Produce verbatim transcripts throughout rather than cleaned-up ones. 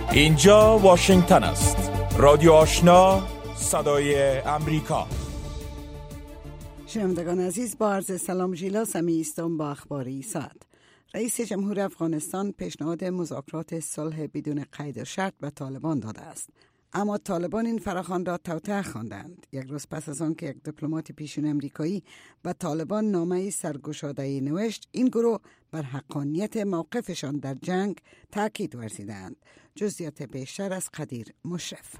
اینجا واشنگتن است. رادیو آشنا، صدای امریکا. شنوندگان عزیز، با عرض سلام ژیلا سمی استم با اخباری ساعت. رئیس جمهور افغانستان پیشنهاد مذاکرات صلح بدون قید و شرط به طالبان داده است، اما طالبان این فراخوان را توطئه خواندند. یک روز پس از آن که یک دیپلمات پیشین امریکایی به طالبان نامه‌ای سرگشاده‌ای نوشت، این گروه بر حقانیت موقفشان در جنگ تاکید ورزیدند. جزئیات بیشتر از قدیر مشرف.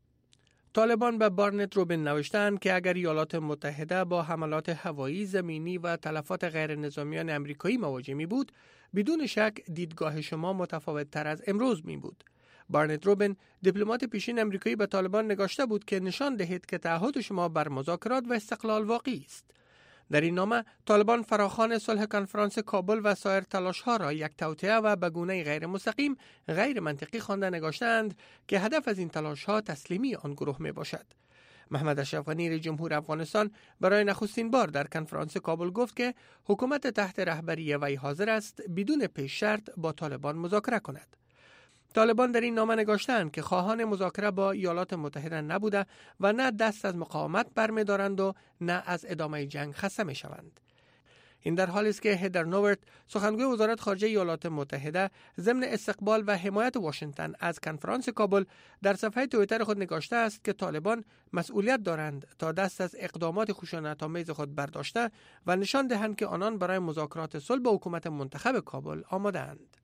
طالبان به بارنت روبین نوشتند که اگر ایالات متحده با حملات هوایی، زمینی و تلفات غیر نظامیان امریکایی مواجه می بود، بدون شک دیدگاه شما متفاوت تر از امروز می بود. بارنت روبین، دیپلمات پیشین امریکایی، به طالبان نگاشته بود که نشان دهید که تعهد شما بر مذاکرات و استقلال واقعی است. در این نامه طالبان فراخوان صلح کنفرانس کابل و سایر تلاش‌ها را یک توطئه و به گونه غیر مستقیم، غیر منطقی خوانده نگاشتند که هدف از این تلاش‌ها تسلیمی آن گروه می باشد. محمد اشرف غنی رئیس جمهور افغانستان برای نخستین بار در کنفرانس کابل گفت که حکومت تحت رهبری وی حاضر است بدون پیش شرط با طالبان مذاکره کند. طالبان در این نامه نگاشتند که خواهان مذاکره با ایالات متحده نبوده و نه دست از مقاومت برمی‌دارند و نه از ادامه جنگ خسته می‌شوند. این در حالی است که هدر نوورت، سخنگوی وزارت خارجه ایالات متحده، ضمن استقبال و حمایت واشنگتن از کنفرانس کابل در صفحه توییتر خود نگاشته است که طالبان مسئولیت دارند تا دست از اقدامات خشونت‌آمیز خود برداشته و نشان دهند که آنان برای مذاکرات صلح با حکومت منتخب کابل آماده‌اند.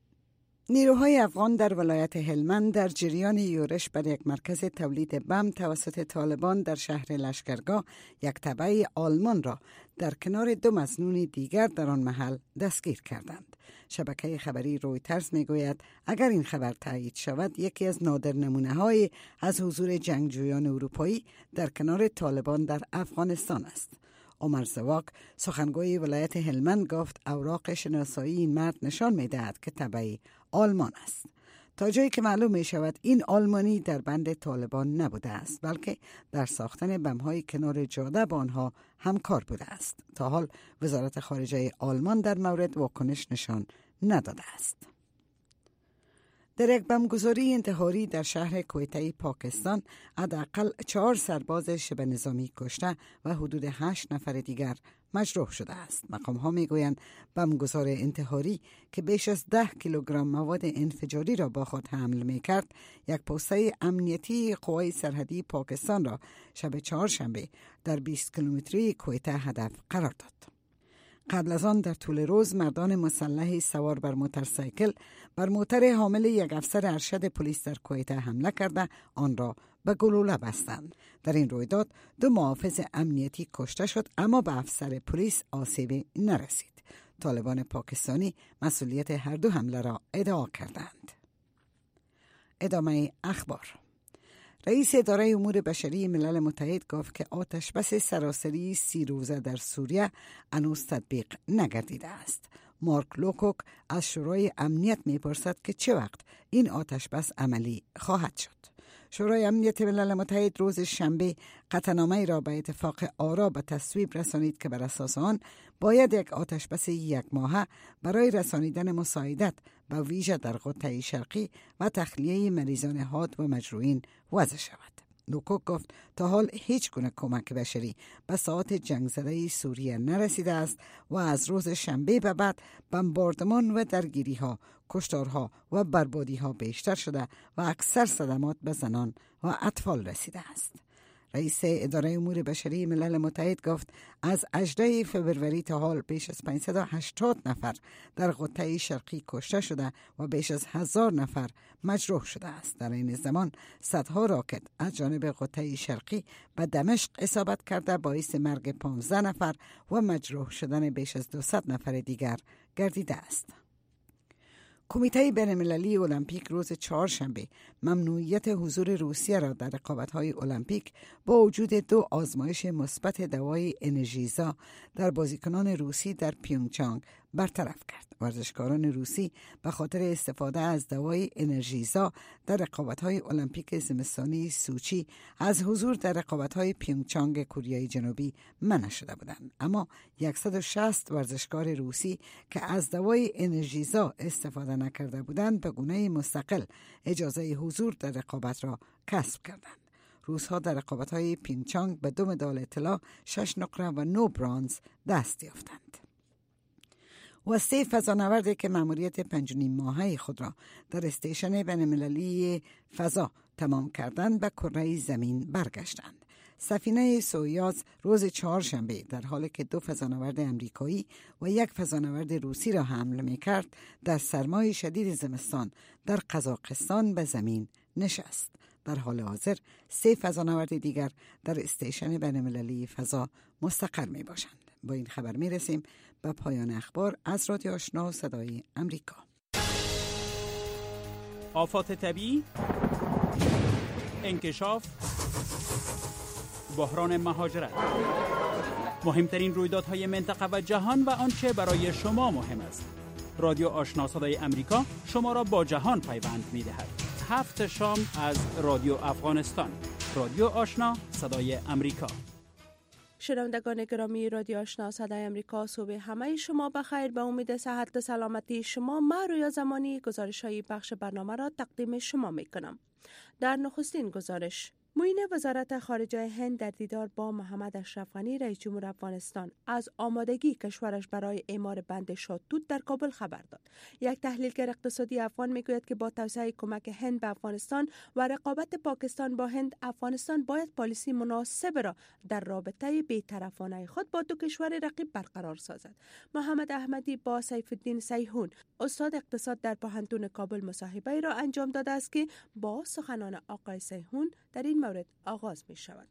نیروهای افغان در ولایت هلمند در جریان یورش بر یک مرکز تولید بم توسط طالبان در شهر لشکرگاه، یک تبع آلمان را در کنار دو مظنون دیگر در آن محل دستگیر کردند. شبکه خبری رویترز میگوید اگر این خبر تایید شود، یکی از نادر نمونه‌های از حضور جنگجویان اروپایی در کنار طالبان در افغانستان است. عمر زواق، سخنگوی ولایت هلمند، گفت اوراق شناسایی این مرد نشان می‌دهد که تبعی آلمان است. تا جایی که معلوم می شود این آلمانی در بند طالبان نبوده است، بلکه در ساختن بم‌های کنار جاده با آنها همکار بوده است. تا حال وزارت خارجه آلمان در مورد واکنش نشان نداده است. در یک بمبگذاری انتحاری در شهر کویته پاکستان، حداقل چهار سرباز شبه نظامی کشته و حدود هشت نفر دیگر مجروح شده است. مقام ها می گویند بمبگذار انتحاری که بیش از ده کیلوگرم مواد انفجاری را با خود حمل می کرد، یک پوسته امنیتی قوای سرحدی پاکستان را شب چهارشنبه در بیست کیلومتری کویته هدف قرار داد. قبل از آن در طول روز مردان مسلح سوار بر موتورسیکل بر موتر حامل یک افسر ارشد پلیس در کویته حمله کرده آن را به گلوله بستند. در این رویداد دو محافظ امنیتی کشته شد، اما به افسر پلیس آسیبی نرسید. طالبان پاکستانی مسئولیت هر دو حمله را ادعا کردند. ادامه اخبار. رئیس اداره امور بشری ملل متحد گفت که آتش بس سراسری سی روزه در سوریه هنوز تطبیق نگردیده است. مارک لوکوک از شورای امنیت میپرسد که چه وقت این آتش بس عملی خواهد شد. شورای امنیت ملل متحد روز شنبه قطعنامه‌ای را به اتفاق آرا به تصویب رسانید که بر اساس آن باید یک آتش بس یک ماهه برای رسانیدن مساعدت به ویژه در قطعه شرقی و تخلیه مریضان حاد و مجروحین وضع شود. لوکوک گفت تا حال هیچ گونه کمک بشری به ساحات جنگ زده سوریه نرسیده است و از روز شنبه به بعد بمباردمان و درگیری ها، کشتارها و بربادی ها بیشتر شده و اکثر صدمات به زنان و اطفال رسیده است. رئیس اداره امور بشری ملل متحد گفت از هجدهم فوریه تا حال بیش از پانصد و هشتاد نفر در قطعه شرقی کشته شده و بیش از هزار نفر مجروح شده است. در این زمان صدها راکت از جانب قطعه شرقی به دمشق اصابت کرده باعث مرگ پانزده نفر و مجروح شدن بیش از دویست نفر دیگر گردیده است. کمیته بین‌المللی المپیک روز چهارشنبه ممنوعیت حضور روسیه را در رقابت‌های المپیک با وجود دو آزمایش مثبت دوای انرژیزا در بازیکنان روسی در پیونگچانگ برطرف کرد. ورزشکاران روسی به خاطر استفاده از دوای انرژیزا در رقابت‌های المپیک زمستانی سوچی از حضور در رقابت‌های پیونگچانگ کوریای جنوبی منع شده بودند، اما صد و شصت ورزشکار روسی که از دوای انرژیزا استفاده نکرده بودند به گونه مستقل اجازه حضور در رقابت را کسب کردند. روس‌ها در رقابت‌های پیونگچانگ به دو مدال طلا، شش نقره و نه برنز دست یافتند. و سه فضانوردی که مأموریت پنج و نیم ماهه خود را در استیشن بین‌المللی فضا تمام کردند به کره زمین برگشتند. سفینه سویوز روز چهارشنبه در حالی که دو فضانورد امریکایی و یک فضانورد روسی را حمل می‌کرد در سرمای شدید زمستان در قزاقستان به زمین نشست. در حال حاضر سه فضانورد دیگر در استیشن بین‌المللی فضا مستقر می باشند. با این خبر می رسیم به پایان اخبار از رادیو آشنا صدای امریکا. آفات طبیعی، انکشاف، بحران مهاجرت، مهمترین رویدادهای منطقه و جهان و آنچه برای شما مهم است. رادیو آشنا صدای امریکا شما را با جهان پیوند می دهد. هفت شام از رادیو افغانستان. رادیو آشنا صدای امریکا. شنوندگان گرامی رادیو آشنا صدای امریکا، صبح همه شما بخیر. به امید صحت و سلامتی شما، من رویا زمانی گزارش‌های بخش برنامه را تقدیم شما می‌کنم. در نخستین گزارش، معین وزارت خارجه هند در دیدار با محمد اشرف غنی رئیس جمهور افغانستان از آمادگی کشورش برای اعمار بند شادتوت در کابل خبر داد. یک تحلیلگر اقتصادی افغان میگوید که با توسعه کمک هند به افغانستان و رقابت پاکستان با هند، افغانستان باید پالیسی مناسب را در رابطه بی‌طرفانه خود با دو کشور رقیب برقرار سازد. محمد احمدی با سیف الدین سیحون، استاد اقتصاد در پوهنتون کابل، مصاحبه را انجام داده است که با سخنان آقای سیحون در این مورد آغاز می شود.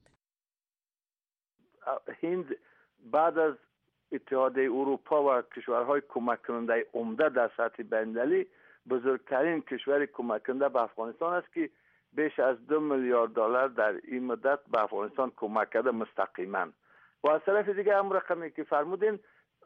هند بعد از اتحادیه اروپا و کشورهای کمک کننده عمده در سطح بین‌المللی بزرگترین کشور کمک کننده به افغانستان است که بیش از دو میلیارد دلار در این مدت به افغانستان کمک کرده مستقیما. و از طرف دیگه هم رقمی که فرمودین،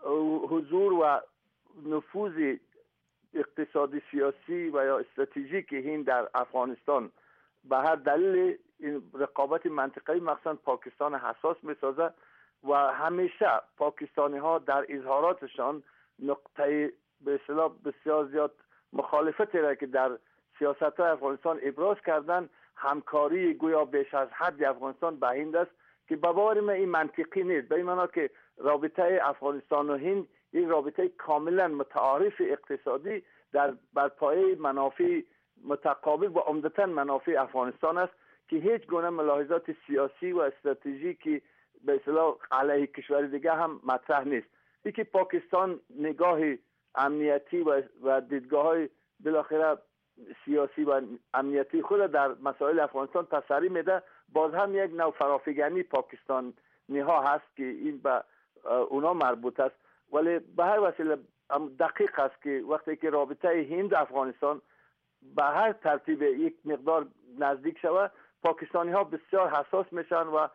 حضور و نفوذ اقتصادی، سیاسی و یا استراتژیک هند در افغانستان به هر دلیل این رقابت منطقه‌ای مخصوصا پاکستان حساس می‌سازد و همیشه پاکستانی ها در اظهاراتشان نقطه به اصطلاح بسیار زیاد مخالفتی را که در سیاست افغانستان ابراز کردن، همکاری گویا بیش از حد افغانستان به هند است که به باور من این منطقی نیست. به این معنی که رابطه افغانستان و هند یک رابطه کاملا متعارف اقتصادی در بر پایه منافع متقابل و عمدتاً منافع افغانستان است که هیچ گونه ملاحظات سیاسی و استراتژیکی به اصطلاح علیه کشور دیگه هم مطرح نیست. اینکه پاکستان نگاه امنیتی و, و دیدگاه‌های بالاخره سیاسی و امنیتی خود در مسائل افغانستان تسری میده، باز هم یک نوع فرافکنی پاکستانی ها هست که این به اونا مربوط است. ولی به هر وسیله دقیق است که وقتی که رابطه هند افغانستان به هر ترتیب یک مقدار نزدیک شود، پاکستانی ها بسیار حساس میشن و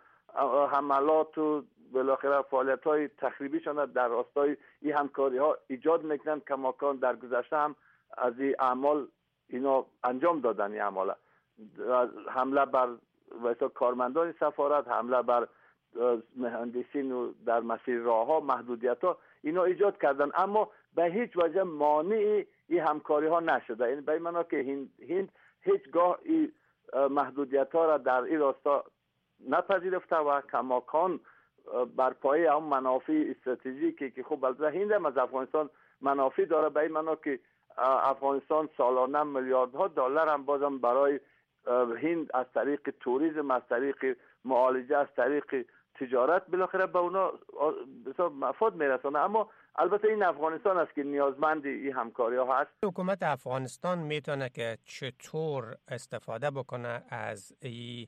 حملات و بالاخره فعالیت های تخریبیشان در راستای این همکاری ها ایجاد میکنن. کماکان در گذشته هم از این اعمال اینا انجام دادن. این اعمال حمله بر واسه کارمندان سفارت، حمله بر مهندسین و در مسیر راه ها، محدودیت ها اینا ایجاد کردن، اما به هیچ وجه مانع این همکاری ها نشده. این به این معنی که هند, هند هیچگاه این محدودیت ها را در این راستا نپذیرفته و کماکان بر پایه هم منافع استراتژیکی که خب البته هند هم از افغانستان منافع داره. به این معنی که افغانستان سالانه میلیاردها دلار هم بازم برای هند از طریق توریسم، از طریق معالجه، از طریق تجارت بالاخره به اونا مفاد میرسونه. اما البته این افغانستان است که نیازمند این همکاری ها هست. حکومت افغانستان میتونه که چطور استفاده بکنه از این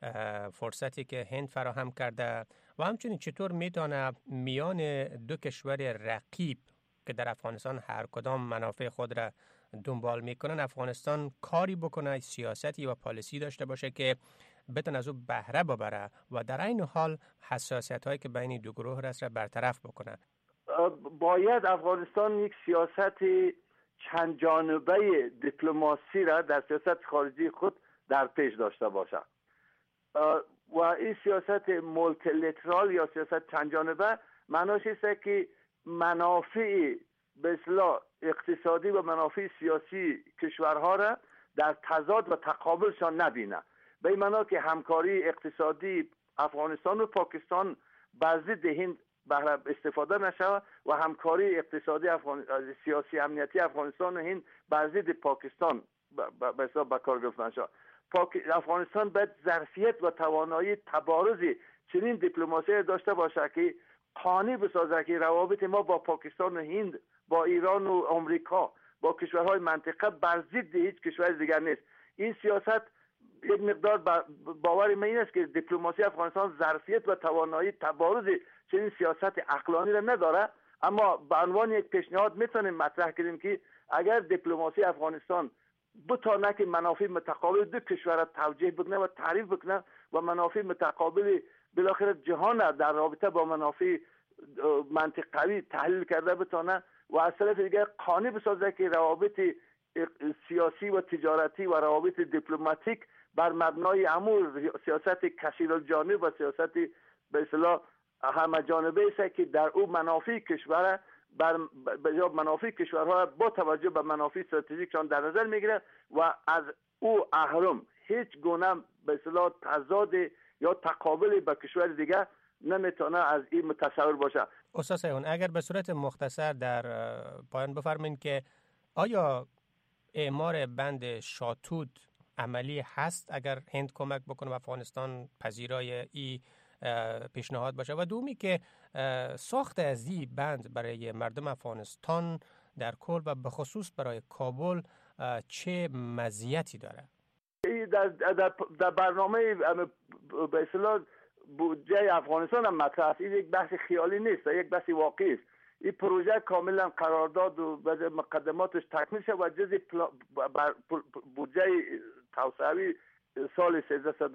فرصتی که هند فراهم کرده و همچنین چطور میتونه میان دو کشور رقیب که در افغانستان هر کدام منافع خود را دنبال میکنن، افغانستان کاری بکنه، سیاستی و پالیسی داشته باشه که بتونه از او بهره ببره و در این حال حساسیت هایی که بین دو گروه هست را برطرف بکنه. باید افغانستان یک سیاست چند جانبه دیپلماسی را در سیاست خارجی خود در پیش داشته باشد و این سیاست مولتیلترال یا سیاست چند جانبه معناش است که منافع به اصطلاح اقتصادی و منافع سیاسی کشورها را در تضاد و تقابلشان نبینه. به این معنا که همکاری اقتصادی افغانستان و پاکستان بر ضد هند بهره استفاده نشود و همکاری اقتصادی افغان... سیاسی امنیتی افغانستان و هند بر ضد پاکستان به حساب به کار گرفته نشود. پاک... افغانستان باید ظرفیت و توانایی تبارز چنین دیپلماسی داشته باشه که قانع بسازه که روابط ما با پاکستان و هند، با ایران و آمریکا، با کشورهای منطقه بر ضد هیچ کشور دیگر نیست. این سیاست یک مقدار باور من این است که دیپلماسی افغانستان ظرفیت و توانایی تبارز چنین سیاست عقلانی را نداره، اما به عنوان یک پیشنهاد میتونیم مطرح کنیم که اگر دیپلماسی افغانستان بتونه که منافع متقابل دو کشور را توجیه بکنه و تعریف بکنه و منافع متقابل بالاخره جهان در رابطه با منافع منطقوی تحلیل کرده بتونه و از طرف دیگر قانع بسازه که روابط سیاسی و تجارتی و روابط دیپلماتیک بر مبنای امور سیاست کثیرالجانب و سیاست به اصطلاح همه جانبه است که در او منافع کشور بر بجای منافع کشورها با توجه به منافع استراتژیکشان در نظر میگیره و از او اهرم هیچ گونه به اصطلاح تضاد یا تقابل با کشور دیگه نمیتونه از این متصور باشه. استاد سیحون، اگر به صورت مختصر در پایان بفرمایید که آیا اعمار بند شاتوت عملی هست اگر هند کمک بکنه و افغانستان پذیرای این پیشنهاد باشه؟ و دومی که ساخت از این بند برای مردم افغانستان در کل و به خصوص برای کابل چه مزیتی داره؟ در, در, در برنامه به اصطلاح بودجه افغانستان هم مطرح است. این یک بحث خیالی نیست، یک بحث واقعی است. این پروژه کاملا قرارداد و مقدماتش تکمیل شد و جزء بودجه توسعوی سال سیزده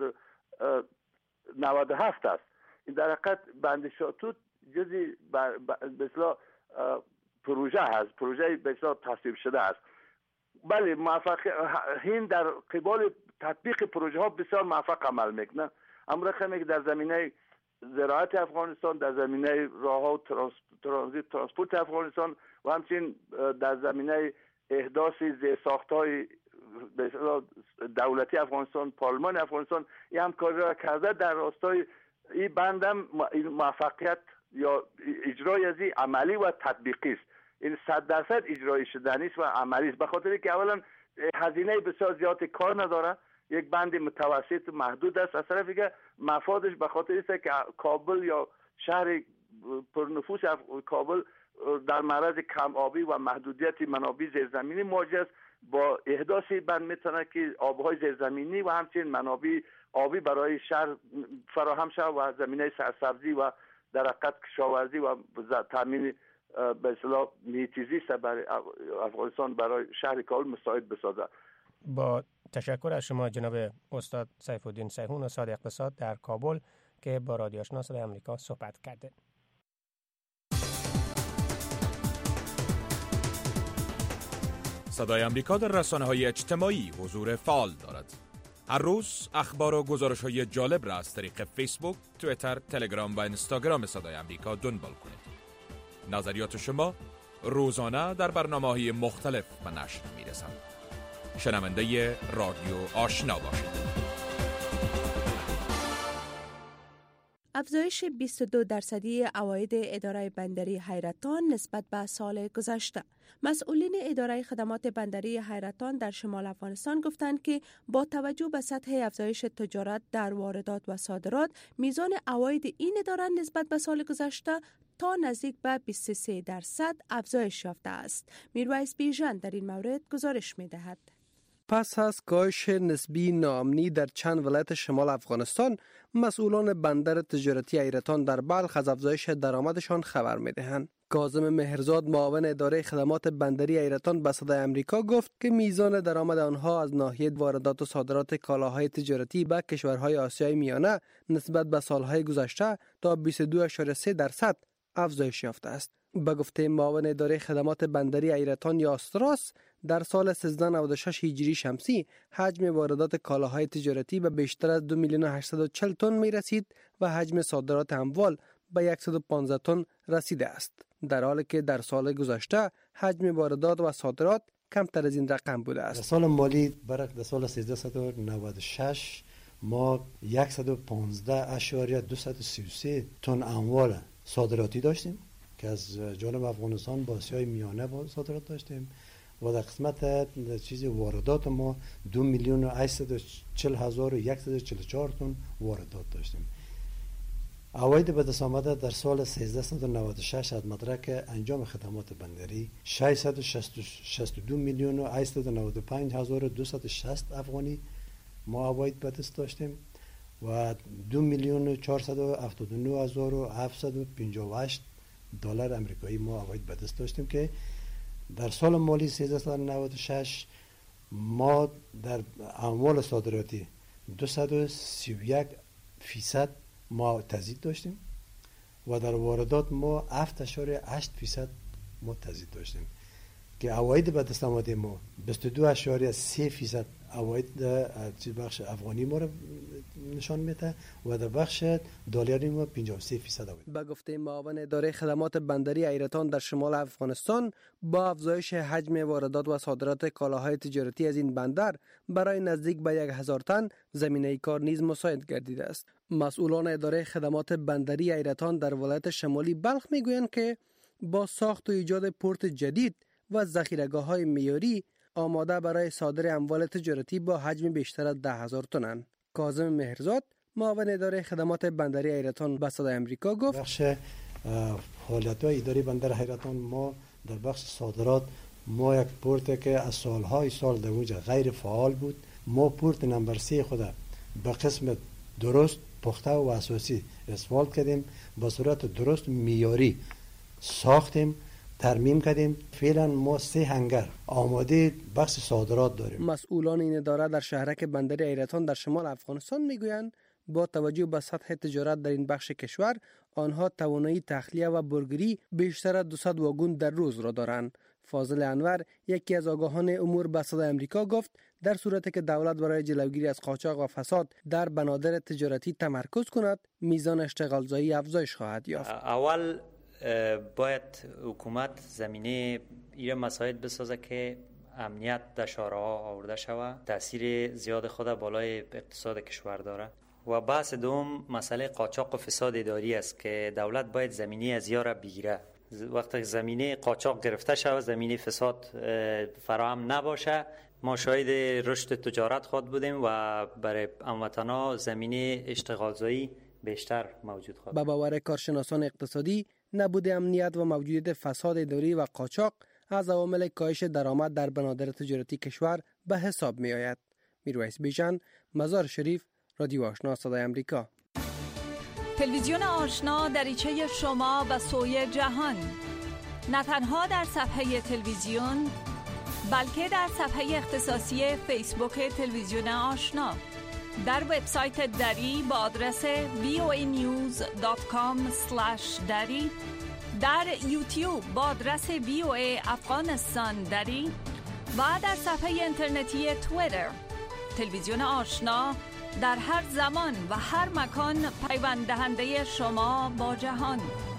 نود و هفت است. این در حقیقت بند شاتوت جزء به اصطلاح پروژه هست، پروژه به اصطلاح تصویب شده است. بله، موفق هند در قبال تطبیق پروژه ها بسیار موفق عمل میکنه. اما رقمی که در زمینه زراعت افغانستان، در زمینه راهها و ترانزیت ترانسپورت افغانستان و همچنین در زمینه احداث زیرساخت‌های دولتی افغانستان، پارلمان افغانستان این همکاری را کرده. در راستای این بندم موفقیت یا اجرای از این عملی و تطبیقی است. این صد درصد اجرای شدنی است و عملی است، به خاطر که اولا هزینه بسیار زیاد کار نداره، یک بند متوسط محدود است. از طرفی که مفادش به خاطر است که کابل یا شهر پرنفوس کابل در معرض کم آبی و محدودیت منابع زیرزمینی مواجه است. با احداث بند میتونه که آبهای زیرزمینی و همچنین منابع آبی برای شهر فراهم شود و زمینه سرسبزی و در حقیقت کشاورزی و تامین به اصطلاح محیط زیست برای افغانستان برای شهر کابل مساعد بسازد. با تشکر از شما جناب استاد سیف الدین سیحون، استاد اقتصاد در کابل که با رادیو آشنا صدای آمریکا صحبت کرده. صدای آمریکا در رسانه‌های اجتماعی حضور فعال دارد. هر روز اخبار و گزارش‌های جالب را از طریق فیسبوک، توییتر، تلگرام و اینستاگرام صدای آمریکا دنبال کنید. نظریات شما روزانه در برنامه‌های مختلف به نشر می‌رسند. شنونده رادیو آشنا باشید. افزایش بیست و دو درصدی عواید اداره بندری حیرتان نسبت به سال گذشته. مسئولین اداره خدمات بندری حیرتان در شمال افغانستان گفتند که با توجه به سطح افزایش تجارت در واردات و صادرات، میزان عواید این اداره نسبت به سال گذشته تا نزدیک به بیست و سه درصد افزایش یافته است. میرویس بیژن در این مورد گزارش می‌دهد. پس از کاهش نسبی ناامنی در چند ولایت شمال افغانستان، مسئولان بندر تجارتی حیرتان در بلخ از افزایش درآمدشان خبر می‌دهند. کاظم مهرزاد، معاون اداره خدمات بندری حیرتان، به صدای آمریکا گفت که میزان درآمد آنها از ناحیه واردات و صادرات کالاهای تجارتی به کشورهای آسیای میانه نسبت به سالهای گذشته تا بیست و دو ممیز سه درصد افزایش یافته است. به گفته معاون اداره خدمات بندری ایرتان یا آستراس، در سال سیزده نود و شش هجری شمسی حجم واردات کالاهای تجارتی به بیشتر از دو میلیون و هشتصد و چهل تن می رسید و حجم صادرات اموال به صد و پانزده تن رسیده است، در حالی که در سال گذشته حجم واردات و صادرات کمتر از این رقم بوده است. در سال مالی برای در سال سیزده نود و شش ما صد و پانزده اشاریه دویست و سی و سه تن اموال صادراتی داشتیم که از جانب افغانستان با آسیای میانه با صادرات داشتیم و در قسمت چیز واردات ما دو میلیون و هشتصد و چهل هزار و صد و چهل و چهار تن واردات داشتیم. عواید به دست آمده در سال سیزده نود و شش از مدرک انجام خدمات بندری ششصد و شصت و دو میلیون و هشتصد و نود و پنج هزار و دویست و شصت افغانی ما عواید به دست داشتیم و دو میلیون و چهارصد و هفتاد و نه هزار و هفتصد و پنجاه و هشت دلار آمریکایی ما عواید به دست داشتیم که در سال مالی سیزده نود و شش ما در اموال صادراتی دویست و سی و یک فیصد ما تزیید داشتیم و در واردات ما هفت اشاره هشت فیصد ما تزیید داشتیم که عواید به دست آمده ما بیست و دو اشاره سه فیصد عواید در بخش افغانی ما را نشان میده و در بخش دلاری ما پنجاه و سه فیصد عواید. به گفته معاون اداره خدمات بندری ایرتان در شمال افغانستان، با افزایش حجم واردات و صادرات کالاهای تجارتی از این بندر برای نزدیک به یک هزار تن زمینه کار نیز مساعد گردیده است. مسئولان اداره خدمات بندری ایرتان در ولایت شمالی بلخ میگویند که با ساخت و ایجاد پورت جدید و ذخیره‌گاه‌های معیاری آماده برای صادر اموال تجارتی با حجم بیشتر از ده هزار تنند. کاظم مهرزاد، معاون اداره خدمات بندری ایرتان به صدای آمریکا گفت: بخش فعالیت‌های اداره بندر ایرتان ما در بخش صادرات ما یک پورت که از سالهای سال در اونجا غیر فعال بود، ما پورت نمبر سه خود به قسم درست پخته و اساسی اسفالت کردیم، با صورت درست معیاری ساختیم، ترمیم کردیم. فعلا ما سه هنگر آماده بخش صادرات داریم. مسئولان این اداره در شهرک بندری ایرتان در شمال افغانستان میگویند با توجه به سطح تجارت در این بخش کشور، آنها توانایی تخلیه و برگری بیشتر از دویست واگن در روز را دارند. فاضل انور، یکی از آگاهان امور به صدای آمریکا گفت در صورتی که دولت برای جلوگیری از قاچاق و فساد در بنادر تجارتی تمرکز کند، میزان اشتغالزایی افزایش خواهد یافت. اول باید حکومت زمینه این مسائل بسازه که امنیت در شهرها آورده شود، تاثیر زیاد خود بالای اقتصاد کشور داره. و بحث دوم مسئله قاچاق و فساد اداری است که دولت باید زمینه از یارا بگیره. وقتی زمینه قاچاق گرفته شود، زمینه فساد فراهم نباشه، ما شاهد رشد تجارت خود بودیم و برای هموطنان زمینه اشتغالزایی بیشتر موجود خواهد. به باور کارشناسان اقتصادی، نبود امنیت و موجودیت فساد اداری و قاچاق از عوامل کاهش درآمد در بنادر تجارتی کشور به حساب می آید. میرویس بیژن، مزار شریف، رادیو آشنا صدای آمریکا. تلویزیون آشنا دریچه شما و سوی جهان، نه تنها در صفحه تلویزیون بلکه در صفحه اختصاصی فیسبوک تلویزیون آشنا، در وبسایت دری با آدرس وی او ای نیوز دات کام اسلش دری، در یوتیوب با آدرس وی او ای افغانستان دری و در صفحه اینترنتی توییتر. تلویزیون آشنا در هر زمان و هر مکان پیوند دهنده شما با جهان.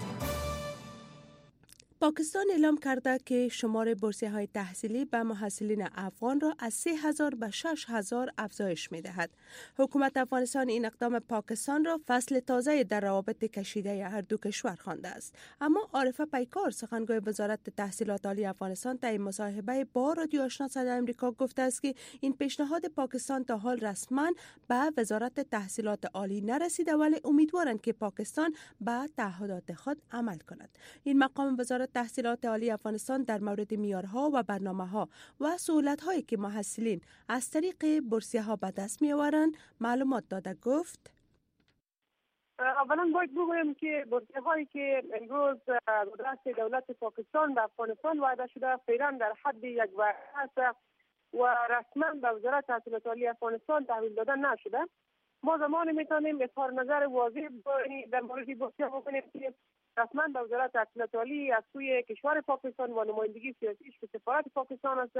پاکستان اعلام کرده که شمار بورسیه های تحصیلی به محصلین افغان را از سه هزار به شش هزار افزایش می دهد. حکومت افغانستان این اقدام پاکستان را فصل تازه در روابط کشیده هر دو کشور خوانده است. اما عارفه پیکار، سخنگوی وزارت تحصیلات عالی افغانستان، در مصاحبه با رادیو آشنا صدای آمریکا گفته است که این پیشنهاد پاکستان تا حال رسما به وزارت تحصیلات عالی نرسیده، ولی امیدوارند که پاکستان به تعهدات خود عمل کند. این مقام وزارت تحصیلات عالی افغانستان در مورد معیارها و برنامه‌ها و سهولت‌هایی که محصلین از طریق بورسیه‌ها به دست می‌آورند معلومات داده. گفت: اولا باید بگویم که بورسیه‌هایی که امروز قدرت دولت پاکستان به افغانستان وعده شده فعلا در حد یک وعده است و رسما به وزارت تحصیلات عالی افغانستان تحویل داده نشده. ما زمانی میتونیم اظهار نظر واضح در مورد بورسیه بکنیم که رسما به وزارت تحصیلات عالی از سوی کشور پاکستان و نمایندگی سیاسیش که سفارت پاکستان است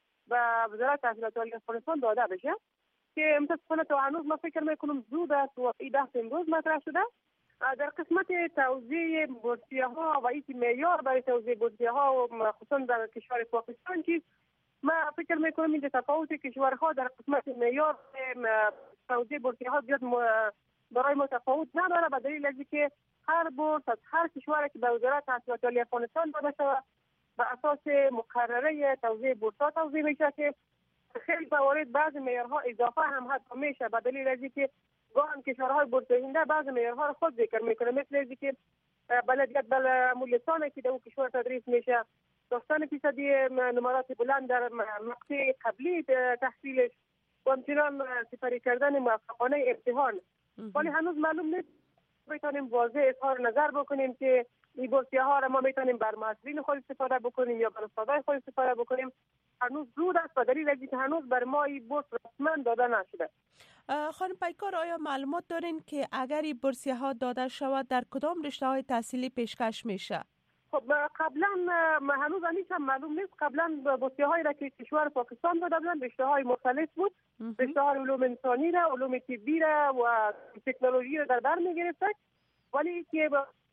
و وزارت تحصیلات عالی افغانستان داده بشه که متاسفانه تا هنوز ما فکر میکنم زود است و این بحث امروز مطرح شده. در قسمت توزیع بورسیه ها و این معیار برای توزیع بورسیه ها خصوصا در کشور پاکستان که ما فکر میکنم این تفاوت کشورها در قسمت معیار توزیع بورسیه ها زیاد برای متفاوت نداره، به دلیل از اینکه هر بورس از هر کشوری که به وزارت تحصیلات عالی افغانستان داده شود به اساس مقرره توزیع بورس ها توزیع میشه که خیلی موارد بعضی معیارها اضافه هم حتی میشه، به دلیل از اینکه گاهی کشورهای بورس‌دهنده بعضی معیارها رو خود ذکر میکنه، مثل از اینکه بلدیت بلمولیسانی که در اون کشور تدریس میشه، داشتن فیصدی نمرات بلند در مقطع قبلی تحصیلش و همچنان سپری کردن موفقانه امتحان. ولی هنوز معلوم نیست میتونیم واضح اظهار نظر بکنیم که این بورسیه ها را ما میتونیم بر محصلین خود استفاده بکنیم یا بر استادای خود استفاده بکنیم. هنوز زود است به دلیل اینکه هنوز بر ما این بورس رسما داده نشده. خانم پیکار، آیا معلومات دارین که اگر این بورسیه ها داده شود در کدام رشته های تحصیلی پیشکش میشه؟ خب قبلا هنوز همیش هم معلوم نیست. قبلا بورسیه هایی را که کشور پاکستان داده بودن رشته های مختلف بود، رشته های علوم انسانی را، علوم طبی را و تکنولوژی را در بر میگرفت، ولی که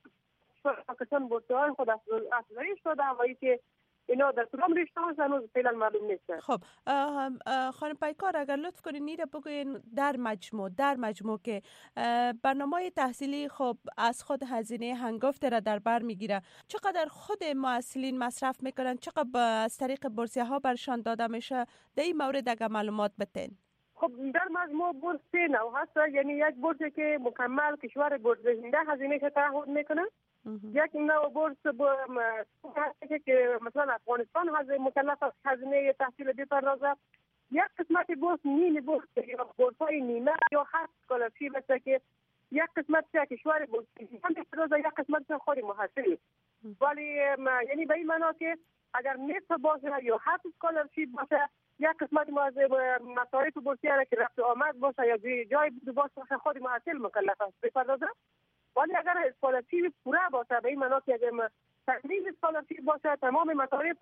پاکستان بورسیه های خود افزایش داده و که اینا در کدام رشته ها هنوز فعلا معلوم نیست. خب خانم پیکار، اگر لطف کنین نیره بگوین در مجموع در مجموع که برنامه تحصیلی خب از خود هزینه هنگفت را در بر میگیره، چقدر خود محصلین مصرف میکنن، چقدر از طریق بورسیه ها برشان داده میشه، در این مورد اگر معلومات بتین؟ خب در مجموع بورس سه نوع هست، یعنی یک بورسی که مکمل کشور بورس‌دهنده هزینه‌اش تعهد میکنه، یک نوع بورس هست که مثلا افغانستان مکلف است هزینه تحصیل بپردازد، یک قسمت بورس نیم بورس یا بورس‌های نیمه یا هر اسکولارشیپ است که یک قسمت کشور بورس‌دهنده بپردازد، یک قسمت خود محصل. ولی یعنی به این معنا که اگر نصف باشه یا هر اسکولارشیپ باشه، یک قسمت مصارف بورسیه را که رفت آمد باشه یا جای بود باشه خود محصل مکلف است بپردازد. ولی اگر اسکولارشیپ پوره باشه، به این معنا که اگر تکمیل اسکولارشیپ باشه تمام مصارف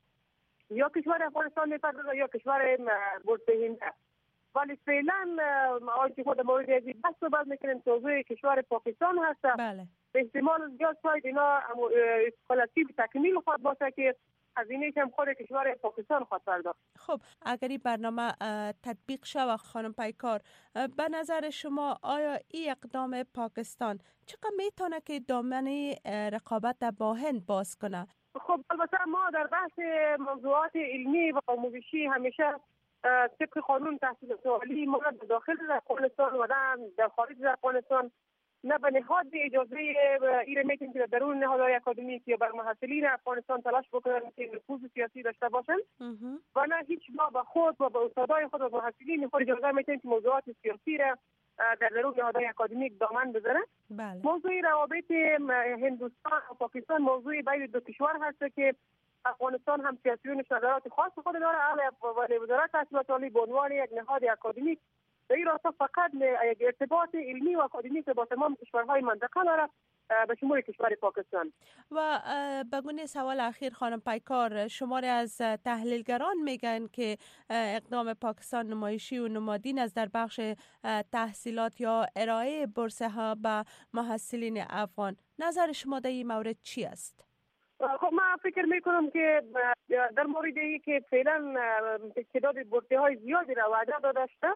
یا کشور افغانستان میپردازه یا کشور بورس‌دهنده. ولی فعلا آنچه خود مورد از این بحث صحبت میکنیم توضیح کشور پاکستان هست. بله. به احتمال زیاد شاید اینا اسکولارشیپ تکمیل خود باشه که هزینه هم خود کشور پاکستان خود پرداخت. خب اگر این برنامه تطبیق شود خانم پیکار، به نظر شما آیا این اقدام پاکستان چقدر میتونه که دامنه رقابت با هند باز کنه؟ خب البته ما در بحث موضوعات علمی و آموزشی همیشه طبق قانون تحصیلات عالی ما در داخل افغانستان و در خارج افغانستان نه به نهاد اجازه ایره میتونیم که در درون نهادهای اکادمیک یا بر محصلین افغانستان تلاش بکنن که نفوذ سیاسی داشته باشن و نه هیچ ما به خود و به استادای خود و محصلین خود اجازه میتونیم که موضوعات سیاسی را در درون نهادهای اکادمیک دامن بزنن. بله. موضوع روابط هندوستان و پاکستان موضوع بین دو کشور هست که افغانستان هم سیاسیون نظرات خاص خود داره، ولی وزارت تحصیلات عالی به عنوان یک نهاد اکادمیک در این راستا فقط یک ارتباط علمی و اکادمیک با تمام کشورهای منطقه داره به شمول کشور پاکستان. و بگونه سوال اخیر خانم پیکار، شماری از تحلیلگران میگن که اقدام پاکستان نمایشی و نمادین از در بخش تحصیلات یا ارائه بورسه ها به محصلین افغان. نظر شما در این مورد چی است؟ خب من فکر میکنم که در مورد ای که فعلا تعداد بورسه های زیادی را وعده داده شده،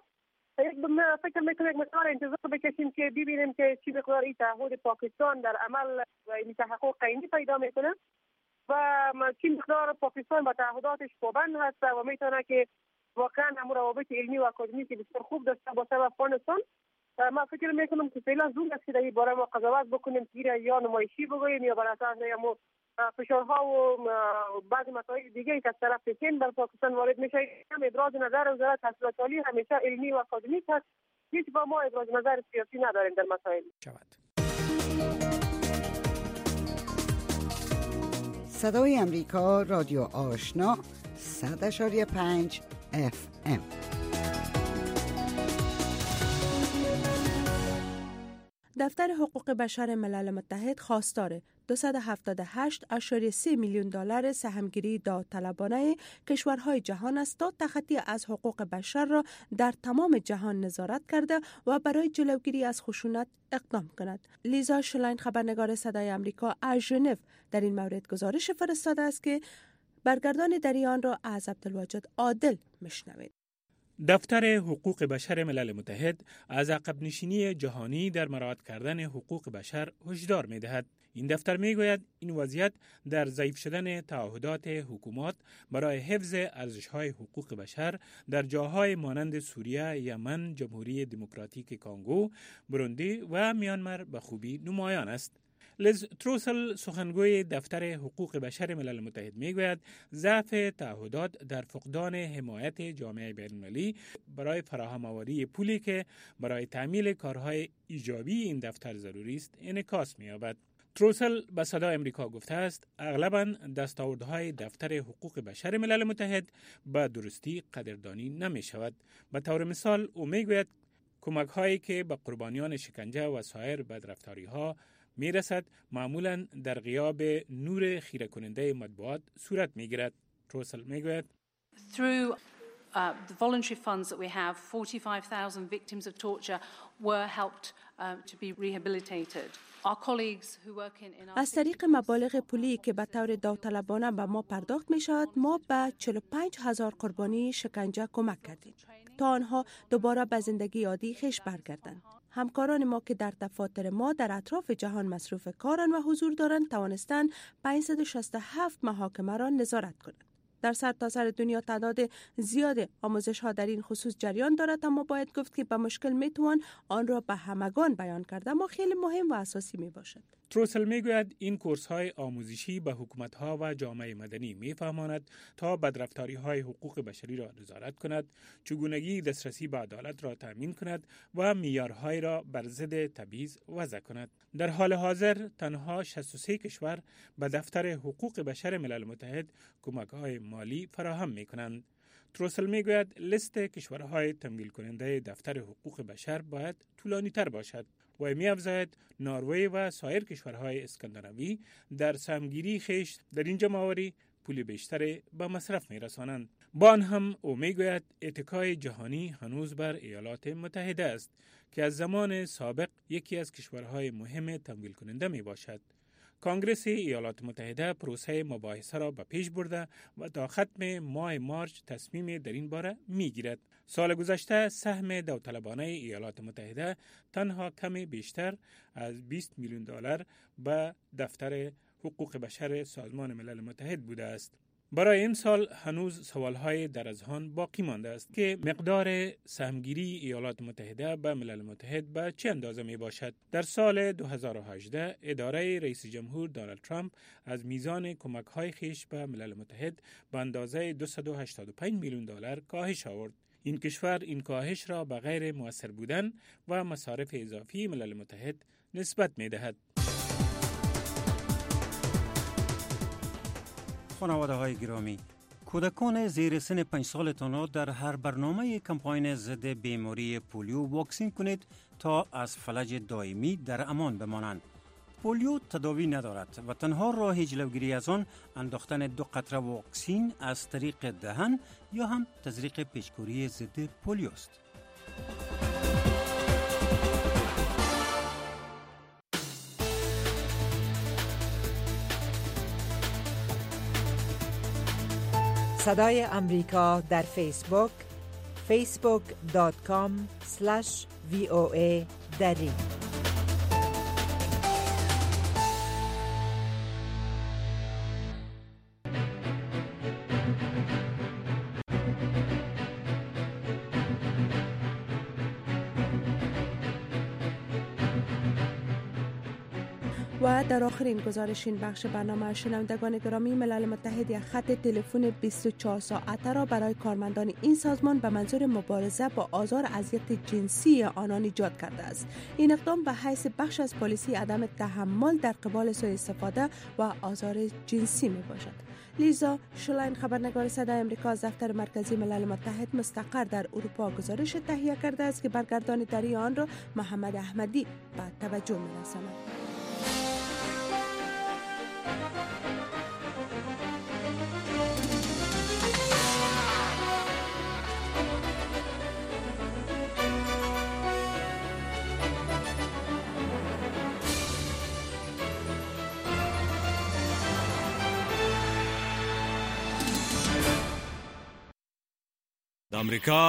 فکر میکنم یک مقدار انتظار بکشیم که ببینیم که چی مقدار این تعهد پاکستان در عمل و این تحقق عینی پیدا میکنه و چی مقدار پاکستان با تعهداتش پابند هست و میتونه که واقعا هم روابط علمی و اکادمیکی بسیار خوب داشته باشه با افغانستان. من فکر میکنم که فعلا زود است که در این باره ما قضاوت بکنیم که یا نمایشی بگوییم یا بر اساس یا فشارها و بعض مسائل دیگه که از طرف هند در پاکستان وارد میشه. هم ابراز نظر وزارت تحصیلات عالی همیشه علمی و اکادمیک هست، هیچ با ما ابراز نظر سیاسی نداریم در مسائل. صدای امریکا، رادیو آشنا، صد اشاری پنج اف ام. دفتر حقوق بشر ملل متحد خواستار دویست و هفتاد و هشت ممیز سه میلیون دلار سهمگیری داوطلبانه کشورهای جهان است تا تخطی از حقوق بشر را در تمام جهان نظارت کرده و برای جلوگیری از خشونت اقدام کند. لیزا شلاین خبرنگار صدای آمریکا از ژنو در این مورد گزارش فرستاده است که برگردان دری آن را از عبدالواجد عادل میشنوید. دفتر حقوق بشر ملل متحد از عقب نشینی جهانی در مراعات کردن حقوق بشر هشدار می‌دهد. این دفتر می‌گوید این وضعیت در ضعیف شدن تعهدات حکومات برای حفظ ارزش‌های حقوق بشر در جاهای مانند سوریه، یمن، جمهوری دموکراتیک کانگو، بروندی و میانمار به خوبی نمایان است. لیز تروسل سخنگوی دفتر حقوق بشر ملل متحد میگوید ضعف تعهدات در فقدان حمایت جامعه بین‌المللی برای فراهم آوری پولی که برای تعمیل کارهای ایجابی این دفتر ضروری است انعکاس می‌یابد. تروسل به صدای امریکا گفته است اغلباً دستاوردهای دفتر حقوق بشر ملل متحد به درستی قدردانی نمی شود. به طور مثال او میگوید کمک هایی که به قربانیان شکنجه و سایر بدرفتاری ها می رسد معمولاً در غیاب نور خیره کننده مطبوعات صورت می گیرد. تروسل می گوید Through uh, the voluntary funds that we have, forty-five thousand victims of torture were helped uh, to be rehabilitated. از طریق مبالغ پولی که به طور داوطلبانه به ما پرداخت می شود، ما به چهل و پنج هزار قربانی شکنجه کمک کردیم تا آنها دوباره به زندگی عادی خویش برگردند. همکاران ما که در دفاتر ما در اطراف جهان مصروف کارند و حضور دارند توانستند پانصد و شصت و هفت محاکمه را نظارت کنند. در سرتاسر سر دنیا تعداد زیاد آموزش ها در این خصوص جریان دارد، اما باید گفت که به مشکل میتوان آن را به همگان بیان کرد، اما خیلی مهم و اساسی می باشد. تروسل میگوید این کورس های آموزشی به حکومت ها و جامعه مدنی میفهماند تا بدرفتاری های حقوق بشری را نظارت کند، چگونگی دسترسی به عدالت را تامین کند و معیارهای را بر ضد تبعیض وضع کند. در حال حاضر تنها شصت و سه کشور به دفتر حقوق بشر ملل متحد کمک های مالی فراهم می کنند. تروسل میگوید لیست کشورهای تمویل کننده دفتر حقوق بشر باید طولانی تر باشد و می افزاید نروژ و سایر کشورهای اسکاندیناوی در سهمگیری خویش در این جمع‌آوری پول بیشتر به مصرف می رسانند. با آن هم او می گوید اتکای جهانی هنوز بر ایالات متحده است که از زمان سابق یکی از کشورهای مهم تمویل کننده می باشد. کنگره ایالات متحده پروسه مباحثه را به پیش برده و تا ختم ماه مارچ تصمیم در این باره می گیرد. سال گذشته سهم داوطلبانه ایالات متحده تنها کمی بیشتر از بیست میلیون دلار به دفتر حقوق بشر سازمان ملل متحد بوده است. برای این سال هنوز سوالهای در اذهان باقی مانده است که مقدار سهمگیری ایالات متحده به ملل متحد به چه اندازه می باشد. در سال دو هزار و هجده اداره رئیس جمهور دونالد ترامپ از میزان کمک های خویش به ملل متحد به اندازه دویست و هشتاد و پنج میلیون دلار کاهش آورد. این کشور این کاهش را به غیر مؤثر بودن و مصارف اضافی ملل متحد نسبت می دهد. خانواده های گرامی، کودکان زیر سن پنج سالتان را در هر برنامه کمپاین ضد بیماری پولیو واکسین کنید تا از فلج دائمی در امان بمانند. پولیو تداوی ندارد و تنها راه جلوگیری از آن انداختن دو قطره واکسین از طریق دهن یا هم تزریق پیچکوری ضد پولیو است. صدای امریکا در فیسبوک فیسبوک دات کام اسلش وی او ای دری. و در آخرین گزارش این بخش برنامه شنوندگان گرامی، ملل متحد یک خط تلفن بیست و چهار ساعته را برای کارمندان این سازمان به منظور مبارزه با آزار اذیت جنسی آنان ایجاد کرده است. این اقدام به حیث بخش از پالیسی عدم تحمل در قبال سوء استفاده و آزار جنسی می باشد. لیزا شلاین خبرنگار صدای امریکا از دفتر مرکزی ملل متحد مستقر در اروپا گزارش تهیه کرده است که برگردان دری آن را محمد احمدی به توجه می رساند. آمریکا